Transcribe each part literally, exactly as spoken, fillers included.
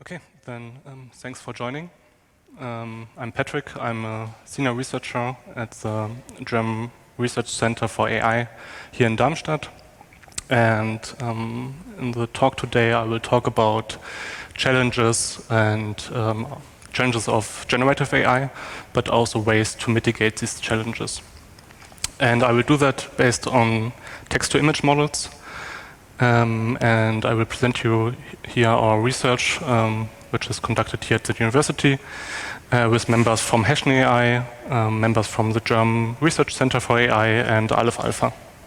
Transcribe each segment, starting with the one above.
Okay, then um, thanks for joining. Um, I'm Patrick. I'm a senior researcher at the German Research Center for A I here in Darmstadt. And um, in the talk today, I will talk about challenges and um, challenges of generative A I, but also ways to mitigate these challenges. And I will do that based on text-to-image models. Um, and I will present you here our research, um, which is conducted here at the university, uh, with members from Hessian A I, um, members from the German Research Center for A I, and Aleph Alpha.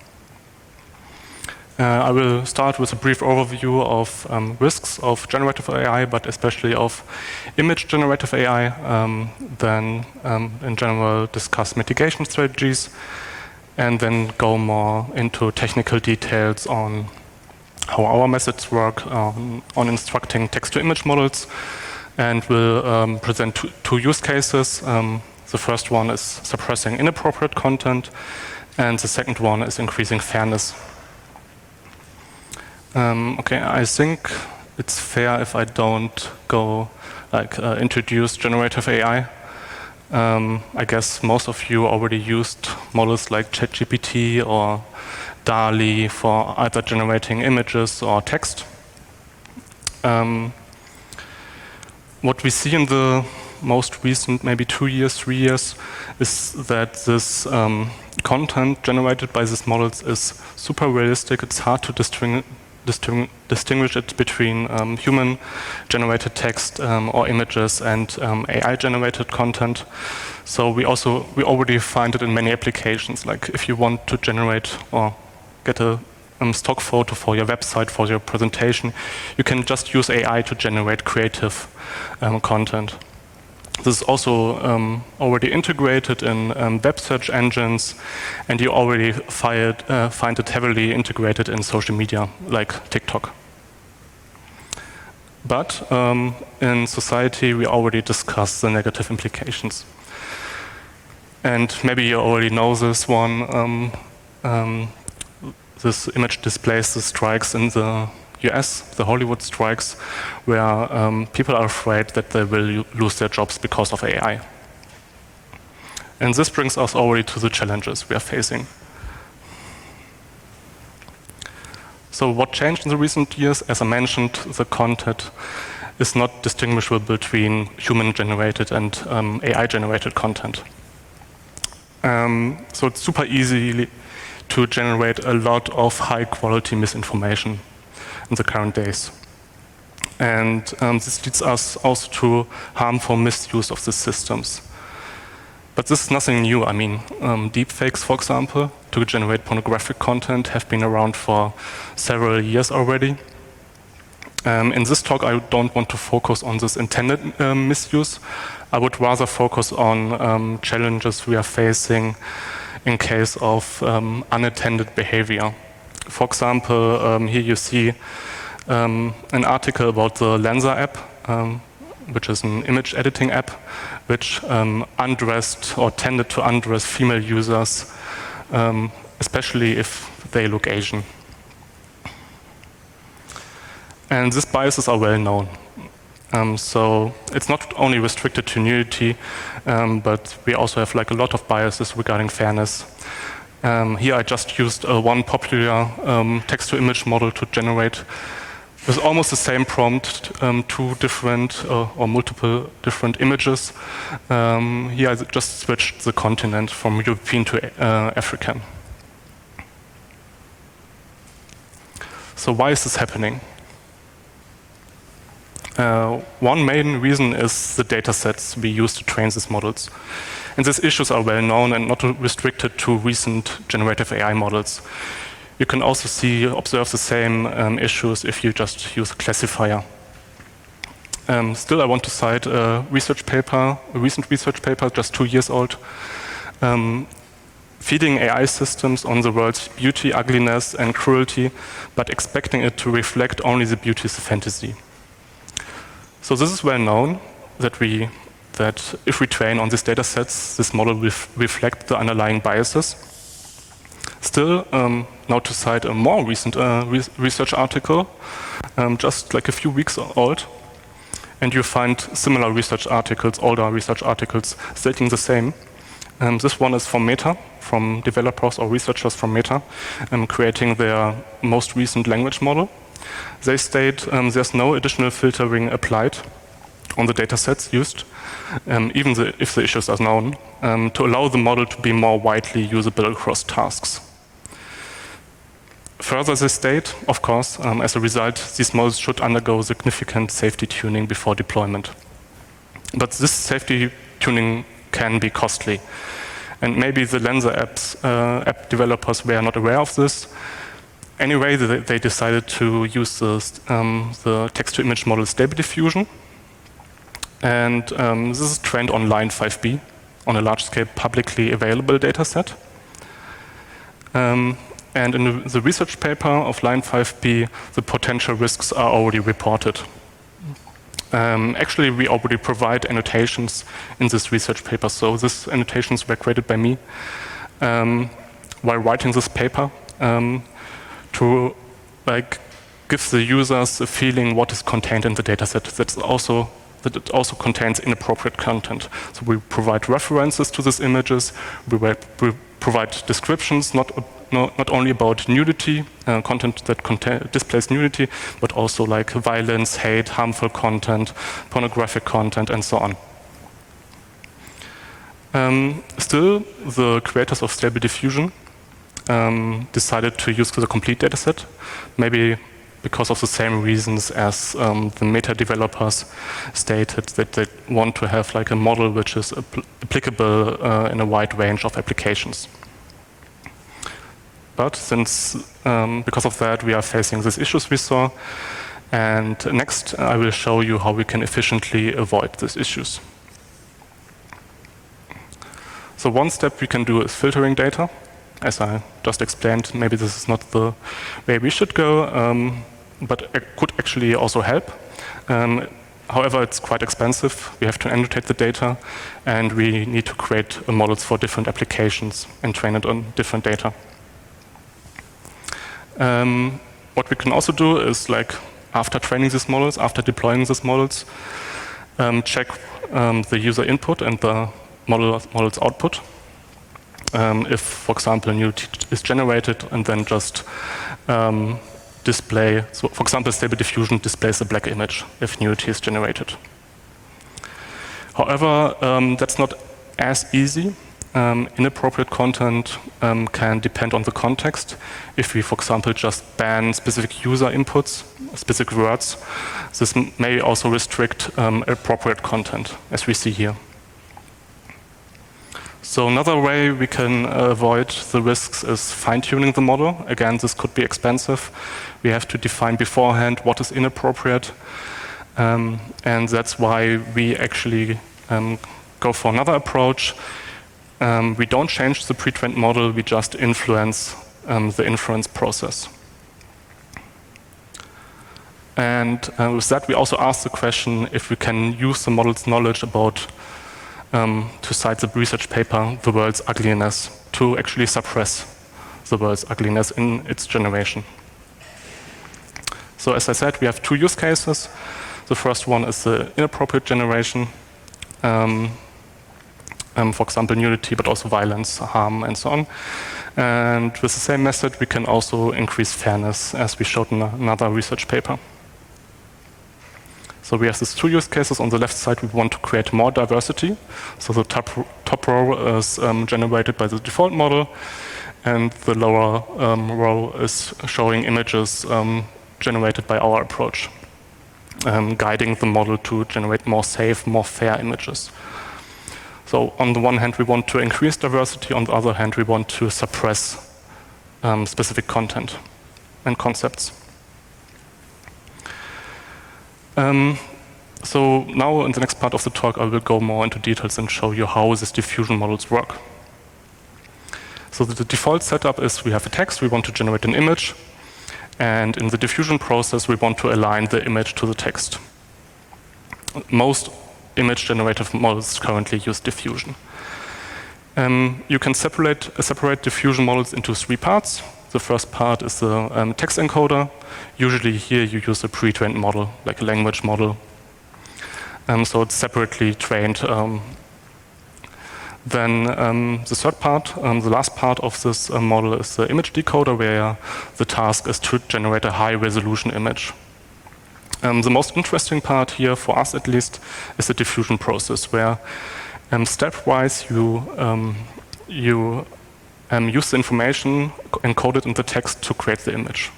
Uh, I will start with a brief overview of um, risks of generative A I, but especially of image generative A I, um, then um, in general discuss mitigation strategies, and then go more into technical details on how our methods work um, on instructing text-to-image models, and will um, present two, two use cases. Um, the first one is suppressing inappropriate content, and the second one is increasing fairness. Um, okay, I think it's fair if I don't go like uh, introduce generative A I. Um, I guess most of you already used models like ChatGPT or DALL-E for either generating images or text. Um, what we see in the most recent, maybe two years, three years, is that this um, content generated by these models is super realistic. It's hard to distinguish, distinguish, distinguish it between um, human-generated text um, or images and um, A I-generated content. So we also we already find it in many applications. Like if you want to generate or get a um, stock photo for your website, for your presentation, you can just use A I to generate creative um, content. This is also um, already integrated in um, web search engines, and you already fired, uh, find it heavily integrated in social media, like TikTok. But um, in society, we already discussed the negative implications. And maybe you already know this one. Um, um, This image displays the strikes in the U S, the Hollywood strikes, where um, people are afraid that they will lose their jobs because of A I. And this brings us already to the challenges we are facing. So what changed in the recent years? As I mentioned, the content is not distinguishable between human-generated and um, A I-generated content. Um, so it's super easy to generate a lot of high-quality misinformation in the current days. And um, this leads us also to harmful misuse of the systems. But this is nothing new. I mean, um, deepfakes, for example, to generate pornographic content have been around for several years already. Um, in this talk, I don't want to focus on this intended um, misuse. I would rather focus on um, challenges we are facing in case of um, unattended behavior. For example, um, here you see um, an article about the Lensa app, um, which is an image editing app, which um, undressed or tended to undress female users, um, especially if they look Asian. And these biases are well known. Um, so it's not only restricted to nudity, um, but we also have like a lot of biases regarding fairness. Um, here I just used uh, one popular um, text-to-image model to generate with almost the same prompt um, two different uh, or multiple different images. Um, here I just switched the continent from European to uh, African. So why is this happening? Uh, one main reason is the data sets we use to train these models. And these issues are well known and not restricted to recent generative A I models. You can also see, observe the same um, issues if you just use a classifier. Um, still, I want to cite a research paper, a recent research paper, just two years old, um, feeding A I systems on the world's beauty, ugliness, and cruelty, but expecting it to reflect only the beauties of fantasy. So this is well known that we that if we train on these data sets, this model will reflect the underlying biases. Still, um, now to cite a more recent uh, re research article, um, just like a few weeks old, And you find similar research articles, older research articles, stating the same. Um, this one is from Meta, from developers or researchers from Meta, um, creating their most recent language model. They state um, there's no additional filtering applied on the data sets used, um, even the, if the issues are known, um, to allow the model to be more widely usable across tasks. Further, they state, of course, um, as a result, these models should undergo significant safety tuning before deployment. But this safety tuning can be costly. And maybe the Lensa apps, uh, app developers were not aware of this. Anyway, they, they decided to use the, um, the text-to-image model Stable Diffusion. And um, this is trained on line five B, on a large-scale publicly available data set. Um, and in the, the research paper of line five B, the potential risks are already reported. Um, actually, we already provide annotations in this research paper, so these annotations were created by me um, while writing this paper um, to like give the users a feeling what is contained in the dataset. That's also that it also contains inappropriate content. So we provide references to these images. We, we provide descriptions, not not, not only about nudity, uh, content that contain, displays nudity, but also like violence, hate, harmful content, pornographic content, and so on. Um, still, the creators of Stable Diffusion um, decided to use the complete dataset, maybe because of the same reasons as um, the Meta developers stated, that they want to have like a model which is apl applicable uh, in a wide range of applications. But since, um, because of that, we are facing these issues we saw. And next, I will show you how we can efficiently avoid these issues. So one step we can do is filtering data. As I just explained, maybe this is not the way we should go, um, but it could actually also help. Um, however, it's quite expensive. We have to annotate the data, and we need to create models for different applications and train it on different data. Um, what we can also do is, like, after training these models, after deploying these models, um, check um, the user input and the model, model's output. Um, if, for example, nudity is generated, and then just um, display, so for example, Stable Diffusion displays a black image if nudity is generated. However, um, that's not as easy. Um, inappropriate content um, can depend on the context. If we, for example, just ban specific user inputs, specific words, this may also restrict um, appropriate content, as we see here. So another way we can uh, avoid the risks is fine-tuning the model. Again, this could be expensive. We have to define beforehand what is inappropriate. Um, and that's why we actually um, go for another approach. Um, we don't change the pre-trained model, we just influence um, the inference process. And uh, with that, we also ask the question if we can use the model's knowledge about, um, to cite the research paper, the world's ugliness, to actually suppress the world's ugliness in its generation. So as I said, we have two use cases. The first one is the inappropriate generation. Um, Um, for example, nudity, but also violence, harm, and so on. And with the same method, we can also increase fairness, as we showed in another research paper. So we have these two use cases. On the left side, we want to create more diversity. So the top, top row is um, generated by the default model, and the lower um, row is showing images um, generated by our approach, um, guiding the model to generate more safe, more fair images. So on the one hand, we want to increase diversity. On the other hand, we want to suppress um, specific content and concepts. Um, so now in the next part of the talk, I will go more into details and show you how these diffusion models work. So the default setup is we have a text, we want to generate an image. And in the diffusion process, we want to align the image to the text. Most image generative models currently use diffusion. Um, you can separate, uh, separate diffusion models into three parts. The first part is the um, text encoder. Usually here you use a pre-trained model, like a language model. Um, so it's separately trained. Um, then um, the third part, um, the last part of this uh, model is the image decoder, where the task is to generate a high resolution image. Um, the most interesting part here, for us at least, is the diffusion process, where um, stepwise you, um, you um, use the information encoded in the text to create the image.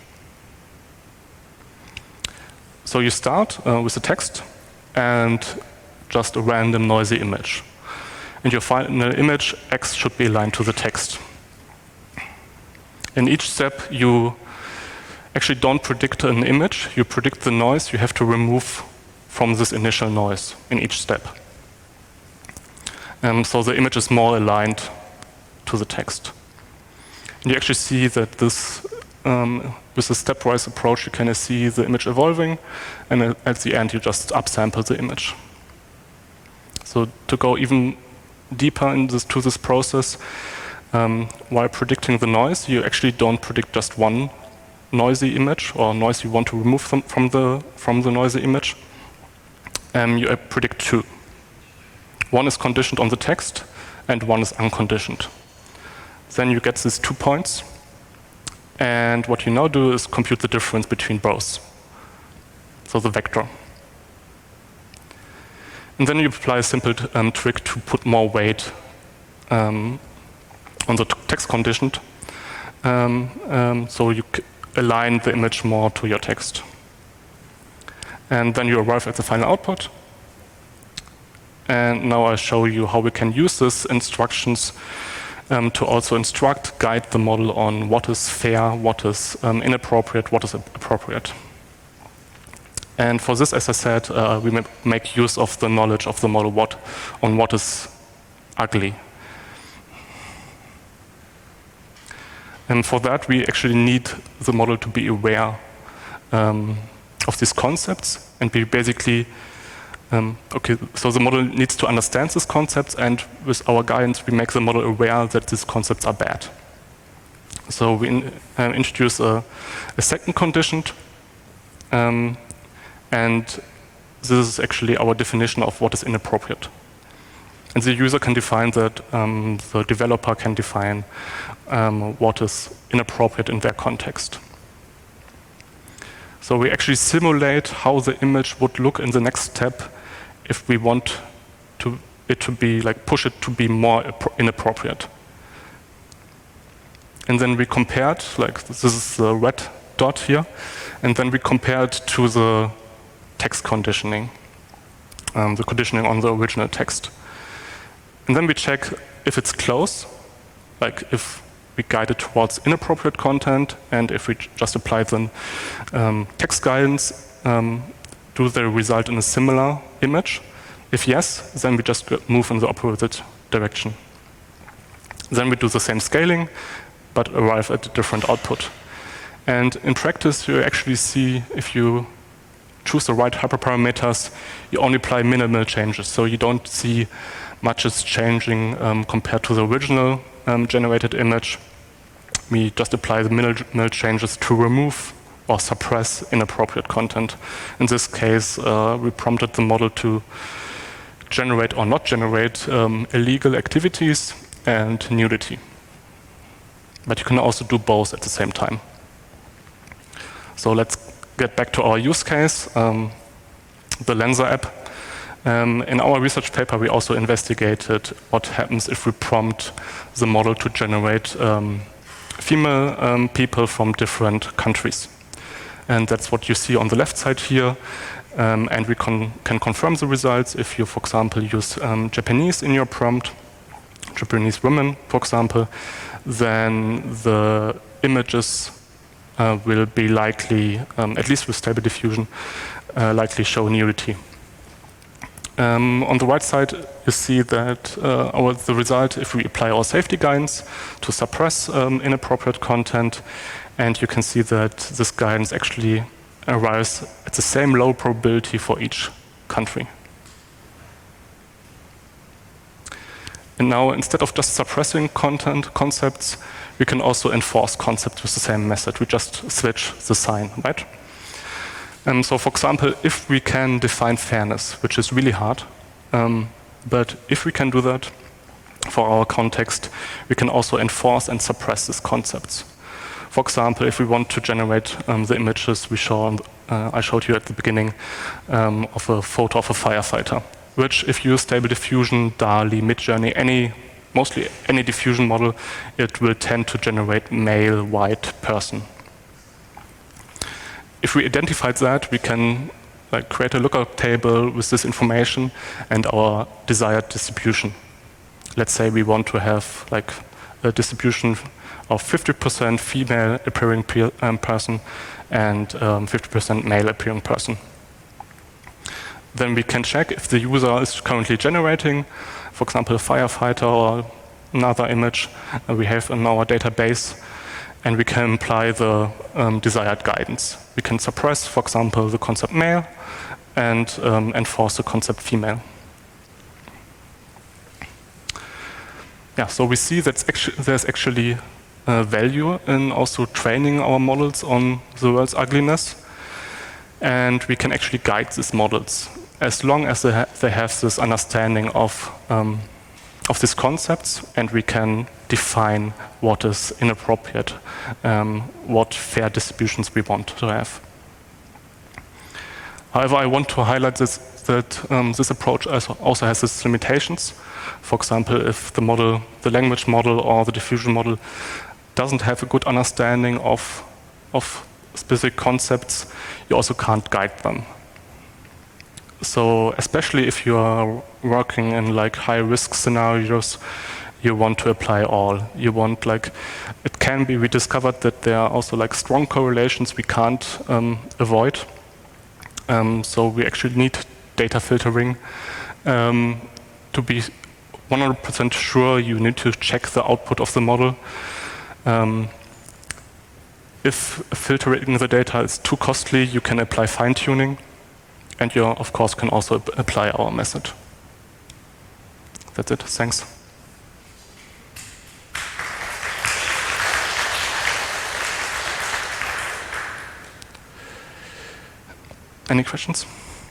So you start uh, with the text and just a random noisy image. And your final image, X, should be aligned to the text. In each step, you actually don't predict an image, you predict the noise you have to remove from this initial noise in each step. Um, so the image is more aligned to the text. And you actually see that this, um, with the stepwise approach, you can see the image evolving, and at the end you just upsample the image. So to go even deeper into this, to this process, um, while predicting the noise, you actually don't predict just one noisy image or noise you want to remove from, from, the, from the noisy image. Um, you predict two. One is conditioned on the text, and one is unconditioned. Then you get these two points, and what you now do is compute the difference between both, so the vector. And then you apply a simple um, trick to put more weight um, on the text conditioned, um, um, so you align the image more to your text. And then you arrive at the final output. And now I'll show you how we can use these instructions um, to also instruct, guide the model on what is fair, what is um, inappropriate, what is appropriate. And for this, as I said, uh, we make use of the knowledge of the model what, on what is ugly. And for that, we actually need the model to be aware um, of these concepts, and we basically, um, okay, so the model needs to understand these concepts, and with our guidance, we make the model aware that these concepts are bad. So we in, uh, introduce a, a second conditioned, um, and this is actually our definition of what is inappropriate. And the user can define that, um, the developer can define um, what is inappropriate in their context. So we actually simulate how the image would look in the next step if we want to, it to be, like, push it to be more inappropriate. And then we compare it, like this is the red dot here, and then we compare it to the text conditioning, um, the conditioning on the original text. And then we check if it's close, like if we guide it towards inappropriate content, and if we just apply the um, text guidance, um, do they result in a similar image? If yes, then we just move in the opposite direction. Then we do the same scaling, but arrive at a different output. And in practice, you actually see if you choose the right hyperparameters, you only apply minimal changes. So you don't see much is changing um, compared to the original um, generated image. We just apply the minimal changes to remove or suppress inappropriate content. In this case, uh, we prompted the model to generate or not generate um, illegal activities and nudity. But you can also do both at the same time. So let's get back to our use case, um, the Lensa app. Um, in our research paper, we also investigated what happens if we prompt the model to generate um, female um, people from different countries. And that's what you see on the left side here. Um, and we con can confirm the results if you, for example, use um, Japanese in your prompt, Japanese women, for example, then the images uh, will be likely, um, at least with stable diffusion, uh, likely show nudity. Um, on the right side, you see that uh, our, the result, if we apply our safety guidance to suppress um, inappropriate content, and you can see that this guidance actually arrives at the same low probability for each country. And now, instead of just suppressing content concepts, we can also enforce concepts with the same method. We just switch the sign, right? Um, so for example, if we can define fairness, which is really hard, um, but if we can do that for our context, we can also enforce and suppress these concepts. For example, if we want to generate um, the images we show, uh, I showed you at the beginning um, of a photo of a firefighter, which if you use Stable Diffusion, DALL-E, Midjourney, any, mostly any diffusion model, it will tend to generate male, white person. If we identified that, we can like, create a lookup table with this information and our desired distribution. Let's say we want to have like a distribution of fifty percent female appearing pe um, person and um, fifty percent male appearing person. Then we can check if the user is currently generating, for example, a firefighter or another image uh, we have in our database, and we can apply the um, desired guidance. We can suppress, for example, the concept male and um, enforce the concept female. Yeah, so we see that actu there's actually uh, value in also training our models on the world's ugliness, and we can actually guide these models as long as they, ha they have this understanding of um, of these concepts, and we can define what is inappropriate, um, what fair distributions we want to have. However, I want to highlight this, that um, this approach also has its limitations. For example, if the model, the language model or the diffusion model doesn't have a good understanding of, of specific concepts, you also can't guide them. So especially if you are working in like high risk scenarios, you want to apply all. You want like, it can be, we discovered that there are also like strong correlations we can't um, avoid. Um, so we actually need data filtering. Um, to be one hundred percent sure, you need to check the output of the model. Um, if filtering the data is too costly, you can apply fine-tuning. And you, of course, can also apply our method. That's it. Thanks. Any questions?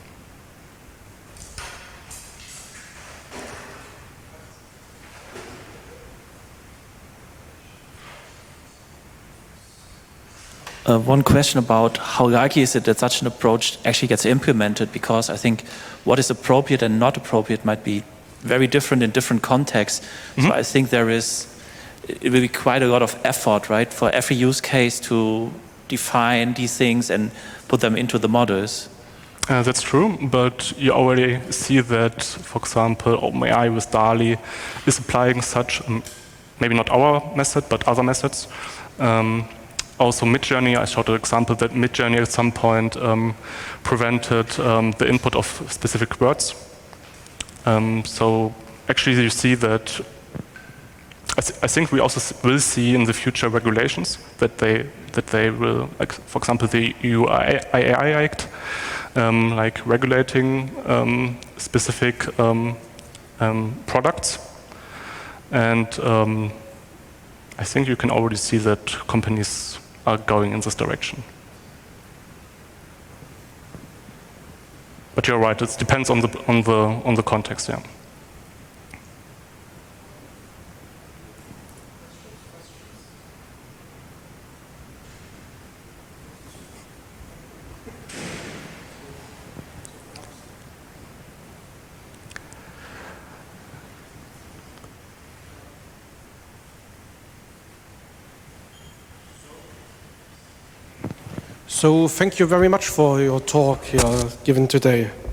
Uh, one question about how likely is it that such an approach actually gets implemented, because I think what is appropriate and not appropriate might be very different in different contexts. Mm-hmm. So I think there is, it will be quite a lot of effort, right, for every use case to define these things and put them into the models. Uh, that's true, but you already see that, for example, OpenAI with DALL-E is applying such, um, maybe not our method, but other methods. Um, Also Midjourney, I showed an example that Midjourney at some point um, prevented um, the input of specific words. Um, so actually you see that, I, th I think we also will see in the future regulations that they, that they will, like for example the E U A I Act, um, like regulating um, specific um, um, products. And um, I think you can already see that companies are going in this direction. But you're right, it depends on the on the on the context, yeah. So thank you very much for your talk you are given today.